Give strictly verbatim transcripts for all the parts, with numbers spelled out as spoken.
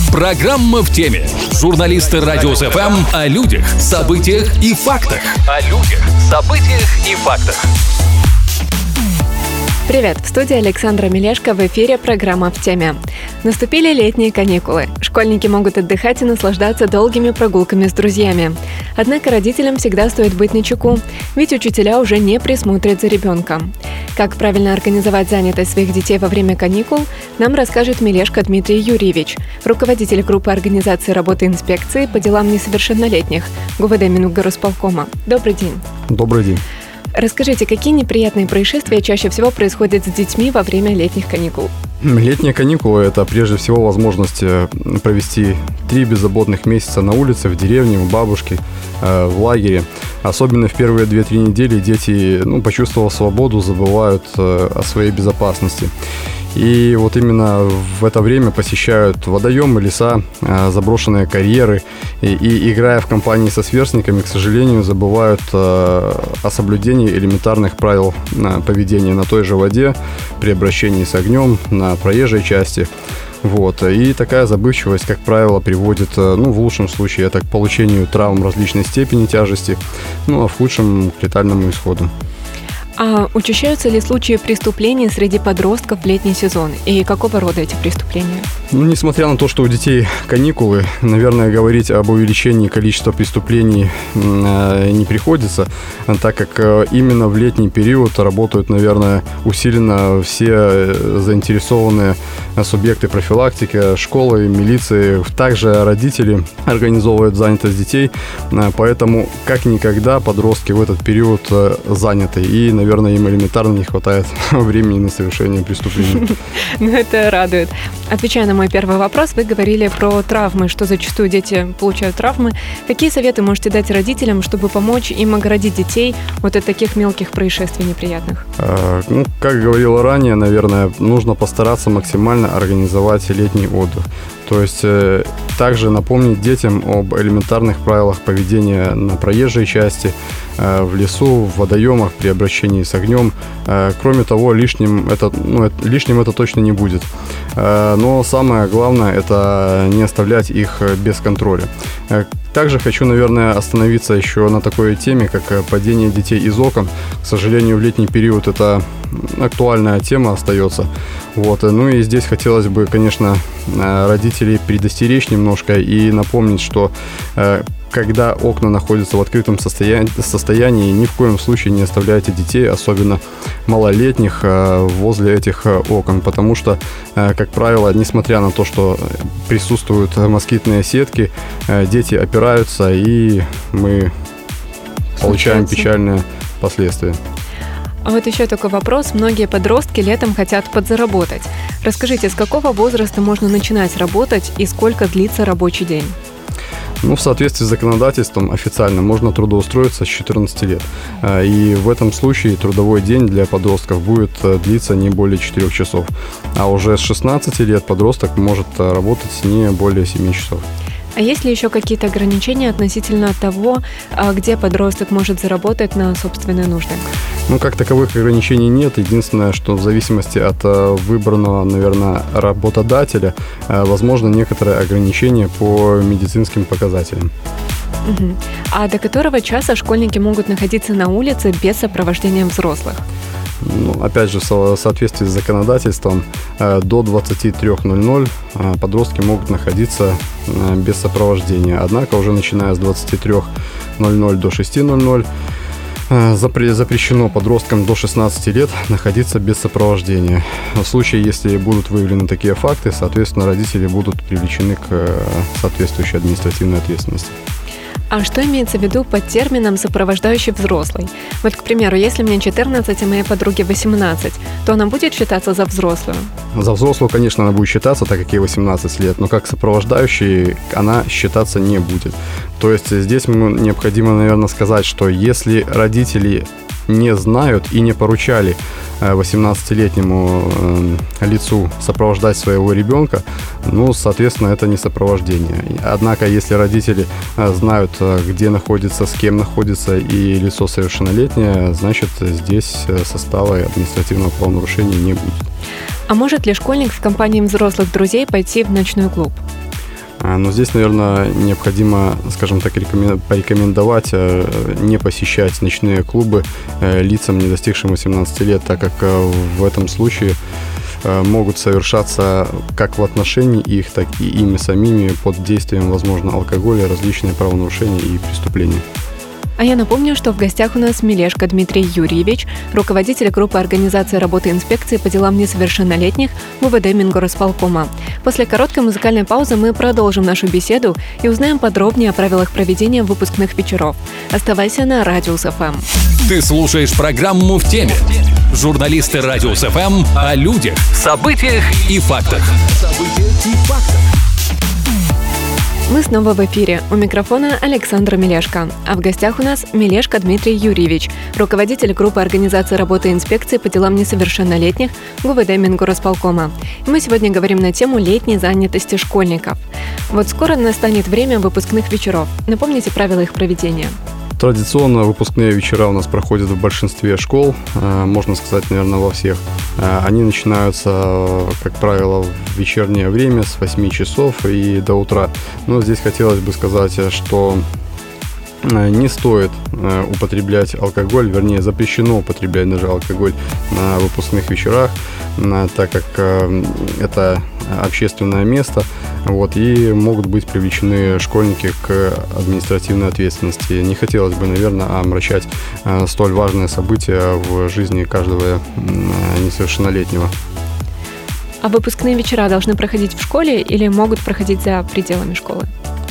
Программа в теме. Журналисты Радиус эф эм о людях, событиях и фактах. О людях, событиях и фактах. Привет, в студии Александра Мелешко, в эфире программа «В теме». Наступили летние каникулы. Школьники могут отдыхать и наслаждаться долгими прогулками с друзьями. Однако родителям всегда стоит быть начеку, ведь учителя уже не присмотрят за ребенком. Как правильно организовать занятость своих детей во время каникул, нам расскажет Мелешко Дмитрий Юрьевич, руководитель группы организации работы инспекции по делам несовершеннолетних ГУВД Мингорисполкома. Добрый день. Добрый день. Расскажите, какие неприятные происшествия чаще всего происходят с детьми во время летних каникул? Летние каникулы – это прежде всего возможность провести три беззаботных месяца на улице, в деревне, у бабушки, в лагере. Особенно в первые две-три недели дети, ну, почувствовав свободу, забывают о своей безопасности. И вот именно в это время посещают водоемы, леса, заброшенные карьеры. И, и играя в компании со сверстниками, к сожалению, забывают о соблюдении элементарных правил поведения на той же воде, при обращении с огнем, на проезжей части. Вот. И такая забывчивость, как правило, приводит, ну, в лучшем случае, это к получению травм различной степени тяжести, ну, а в худшем – к летальному исходу. А учащаются ли случаи преступлений среди подростков в летний сезон? И какого рода эти преступления? Ну, несмотря на то, что у детей каникулы, наверное, говорить об увеличении количества преступлений э, не приходится, так как э, именно в летний период работают, наверное, усиленно все заинтересованные субъекты профилактики, школы, милиции, также родители организовывают занятость детей, э, поэтому как никогда подростки в этот период э, заняты, и, наверное, им элементарно не хватает времени на совершение преступлений. Ну, это радует. Отвечая на мой первый вопрос, вы говорили про травмы, что зачастую дети получают травмы. Какие советы можете дать родителям, чтобы помочь им оградить детей вот от таких мелких происшествий неприятных? А, ну, как говорила ранее, наверное, нужно постараться максимально организовать летний отдых. То есть э, также напомнить детям об элементарных правилах поведения на проезжей части, э, в лесу, в водоемах, при обращении с огнем. Э, кроме того, лишним это, ну, это, лишним это точно не будет. Э, но самое главное – это не оставлять их без контроля. Э, Также хочу, наверное, остановиться еще на такой теме, как падение детей из окон. К сожалению, в летний период это актуальная тема остается. Вот. Ну и здесь хотелось бы, конечно, родителей предостеречь немножко и напомнить, что когда окна находятся в открытом состоянии, состоянии, ни в коем случае не оставляйте детей, особенно малолетних, возле этих окон, потому что, как правило, несмотря на то, что присутствуют москитные сетки, дети опираются, и мы получаем печальные последствия. А вот еще такой вопрос. Многие подростки летом хотят подзаработать. Расскажите, с какого возраста можно начинать работать и сколько длится рабочий день? Ну, в соответствии с законодательством официально можно трудоустроиться с четырнадцати лет. И в этом случае трудовой день для подростков будет длиться не более четырёх часов. А уже с шестнадцати лет подросток может работать не более семи часов. А есть ли еще какие-то ограничения относительно того, где подросток может заработать на собственные нужды? Ну, как таковых ограничений нет. Единственное, что в зависимости от выбранного, наверное, работодателя, возможно, некоторые ограничения по медицинским показателям. Угу. А до которого часа школьники могут находиться на улице без сопровождения взрослых? Ну, опять же, в соответствии с законодательством, до двадцати трёх ноль-ноль подростки могут находиться без сопровождения. Однако уже начиная с двадцати трёх ноль-ноль до шести ноль-ноль запрещено подросткам до шестнадцати лет находиться без сопровождения. В случае, если будут выявлены такие факты, соответственно, родители будут привлечены к соответствующей административной ответственности. А что имеется в виду под термином «сопровождающий взрослый»? Вот, к примеру, если мне четырнадцать, а моей подруге восемнадцать, то она будет считаться за взрослую? За взрослую, конечно, она будет считаться, так как ей восемнадцать лет, но как сопровождающий она считаться не будет. То есть здесь необходимо, наверное, сказать, что если родители не знают и не поручали восемнадцатилетнему лицу сопровождать своего ребенка, ну, соответственно, это не сопровождение. Однако, если родители знают, где находится, с кем находится и лицо совершеннолетнее, значит, здесь состава административного правонарушения не будет. А может ли школьник в компании взрослых друзей пойти в ночной клуб? Но здесь, наверное, необходимо, скажем так, порекомендовать не посещать ночные клубы лицам, не достигшим восемнадцати лет, так как в этом случае могут совершаться как в отношении их, так и ими самими под действием, возможно, алкоголя различные правонарушения и преступления. А я напомню, что в гостях у нас Мелешко Дмитрий Юрьевич, руководитель группы организации работы инспекции по делам несовершеннолетних ГУВД Мингорисполкома. После короткой музыкальной паузы мы продолжим нашу беседу и узнаем подробнее о правилах проведения выпускных вечеров. Оставайся на Радиус эф эм. Ты слушаешь программу «В теме». Журналисты Радиус эф эм о людях, событиях и фактах. Мы снова в эфире. У микрофона Александра Мелешко. А в гостях у нас Мелешко Дмитрий Юрьевич, руководитель группы организации работы инспекции по делам несовершеннолетних ГУВД Мингорисполкома. И мы сегодня говорим на тему летней занятости школьников. Вот скоро настанет время выпускных вечеров. Напомните правила их проведения. Традиционно выпускные вечера у нас проходят в большинстве школ, можно сказать, наверное, во всех. Они начинаются, как правило, в вечернее время с восьми часов и до утра. Но здесь хотелось бы сказать, что не стоит употреблять алкоголь, вернее, запрещено употреблять даже алкоголь на выпускных вечерах, так как это общественное место, вот, и могут быть привлечены школьники к административной ответственности. Не хотелось бы, наверное, омрачать столь важное событие в жизни каждого несовершеннолетнего. А выпускные вечера должны проходить в школе или могут проходить за пределами школы?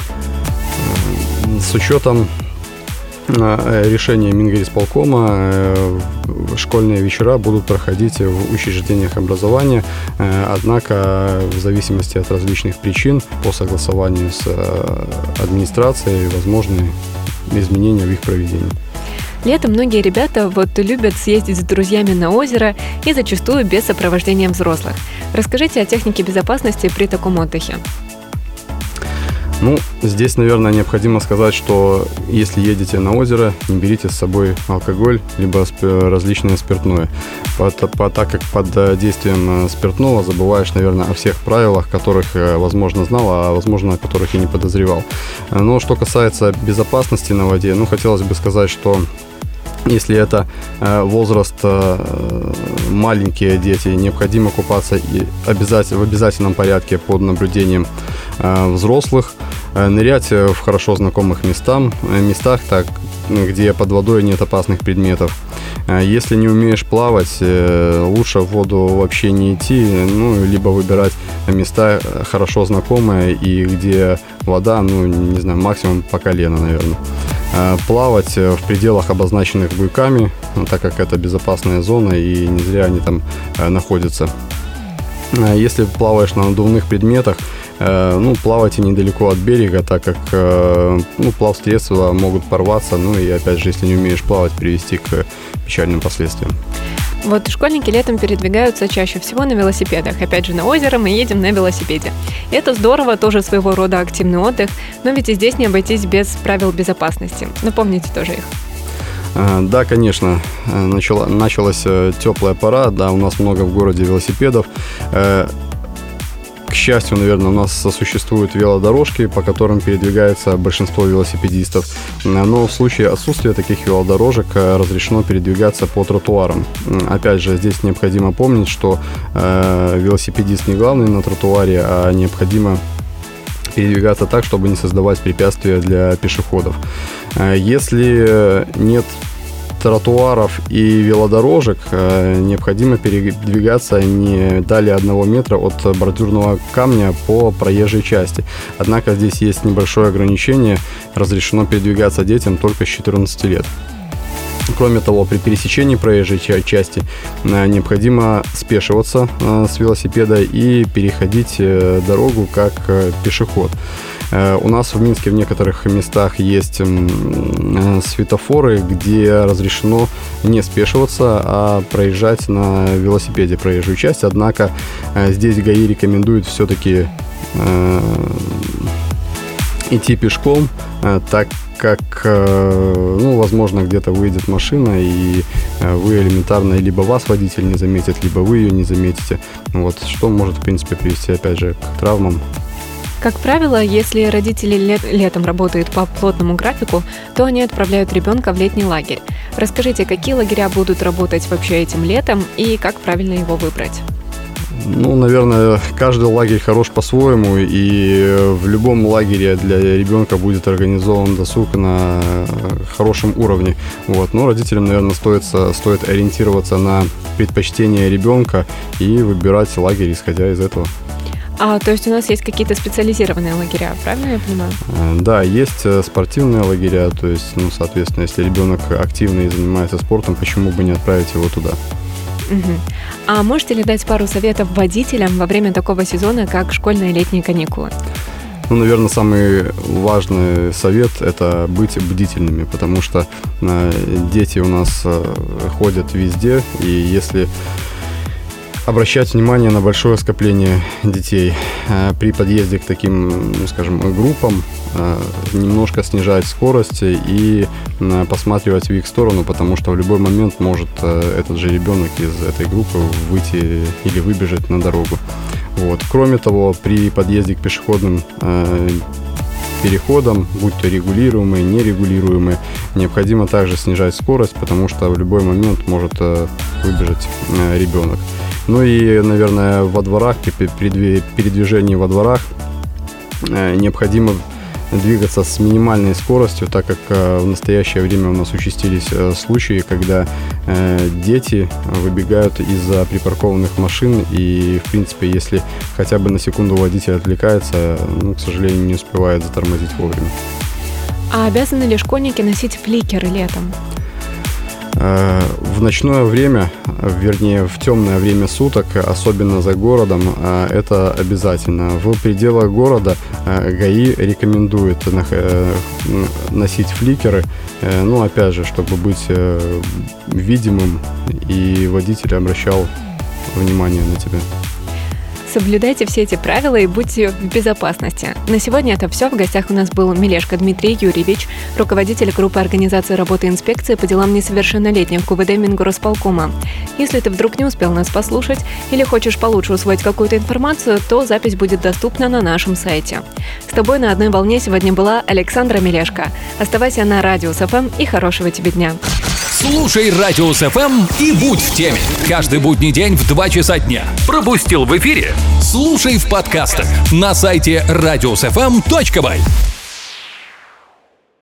С учетом решения Мингорисполкома школьные вечера будут проходить в учреждениях образования, однако в зависимости от различных причин по согласованию с администрацией возможны изменения в их проведении. Летом многие ребята вот любят съездить с друзьями на озеро и зачастую без сопровождения взрослых. Расскажите о технике безопасности при таком отдыхе. Ну, здесь, наверное, необходимо сказать, что если едете на озеро, не берите с собой алкоголь, либо различное спиртное. По, по, так как под действием спиртного забываешь, наверное, о всех правилах, которых, возможно, знал, а, возможно, о которых и не подозревал. Но что касается безопасности на воде, ну, хотелось бы сказать, что если это э, возраст э, маленькие дети, необходимо купаться и обязательно, в обязательном порядке под наблюдением э, взрослых, э, нырять в хорошо знакомых местам, э, местах, так, где под водой нет опасных предметов. Э, если не умеешь плавать, э, лучше в воду вообще не идти, ну, либо выбирать места хорошо знакомые и где вода, ну, не знаю, максимум по колено, наверное. Плавать в пределах, обозначенных буйками, так как это безопасная зона и не зря они там находятся. Если плаваешь на надувных предметах, ну, плавайте недалеко от берега, так как ну, плавсредства могут порваться, ну и опять же, если не умеешь плавать, привести к печальным последствиям. Вот школьники летом передвигаются чаще всего на велосипедах. Опять же, на озеро мы едем на велосипеде. И это здорово, тоже своего рода активный отдых, но ведь и здесь не обойтись без правил безопасности. Напомните тоже их. Да, конечно, начала, началась теплая пора, да, у нас много в городе велосипедов. К счастью, наверное, у нас существуют велодорожки, по которым передвигается большинство велосипедистов. Но в случае отсутствия таких велодорожек разрешено передвигаться по тротуарам. Опять же, здесь необходимо помнить, что э, велосипедист не главный на тротуаре, а необходимо передвигаться так, чтобы не создавать препятствия для пешеходов. Если нет тротуаров и велодорожек, необходимо передвигаться не далее одного метра от бордюрного камня по проезжей части. Однако здесь есть небольшое ограничение. Разрешено передвигаться детям только с четырнадцати лет. Кроме того, при пересечении проезжей части необходимо спешиваться с велосипеда и переходить дорогу как пешеход. У нас в Минске в некоторых местах есть светофоры, где разрешено не спешиваться, а проезжать на велосипеде проезжую часть. Однако здесь ГАИ рекомендует все-таки идти пешком, так как, ну, возможно, где-то выйдет машина, и вы элементарно либо вас водитель не заметит, либо вы ее не заметите. Вот, что может, в принципе, привести, опять же, к травмам. Как правило, если родители лет, летом работают по плотному графику, то они отправляют ребенка в летний лагерь. Расскажите, какие лагеря будут работать вообще этим летом и как правильно его выбрать? Ну, наверное, каждый лагерь хорош по-своему, и в любом лагере для ребенка будет организован досуг на хорошем уровне. Вот. Но родителям, наверное, стоит, стоит ориентироваться на предпочтения ребенка и выбирать лагерь, исходя из этого. А, то есть у нас есть какие-то специализированные лагеря, правильно я понимаю? Да, есть спортивные лагеря, то есть, ну, соответственно, если ребенок активный и занимается спортом, почему бы не отправить его туда? Угу. А можете ли дать пару советов водителям во время такого сезона, как школьные летние каникулы? Ну, наверное, самый важный совет – это быть бдительными, потому что э, дети у нас э, ходят везде, и если обращать внимание на большое скопление детей э, при подъезде к таким, скажем, группам, э, немножко снижать скорость и э, посматривать в их сторону, потому что в любой момент может э, этот же ребенок из этой группы выйти или выбежать на дорогу. Вот. Кроме того, при подъезде к пешеходным э, переходам, будь то регулируемые, нерегулируемые, необходимо также снижать скорость, потому что в любой момент может э, выбежать э, ребенок. Ну и, наверное, во дворах, при передвижении во дворах необходимо двигаться с минимальной скоростью, так как в настоящее время у нас участились случаи, когда дети выбегают из-за припаркованных машин, и, в принципе, если хотя бы на секунду водитель отвлекается, ну, к сожалению, не успевает затормозить вовремя. А обязаны ли школьники носить фликеры летом? В ночное время, вернее, в темное время суток, особенно за городом, это обязательно. В пределах города ГАИ рекомендует носить фликеры, ну, опять же, чтобы быть видимым, и водитель обращал внимание на тебя. Соблюдайте все эти правила и будьте в безопасности. На сегодня это все. В гостях у нас был Мелешко Дмитрий Юрьевич, руководитель группы организации работы инспекции по делам несовершеннолетних КУВД Мингорисполкома. Если ты вдруг не успел нас послушать или хочешь получше усвоить какую-то информацию, то запись будет доступна на нашем сайте. С тобой на одной волне сегодня была Александра Мелешко. Оставайся на Радиус эф эм и хорошего тебе дня. Слушай Радиус эф эм и будь в теме. Каждый будний день в два часа дня. Пропустил в эфире? Слушай в подкастах на сайте радиус эф эм точка бай.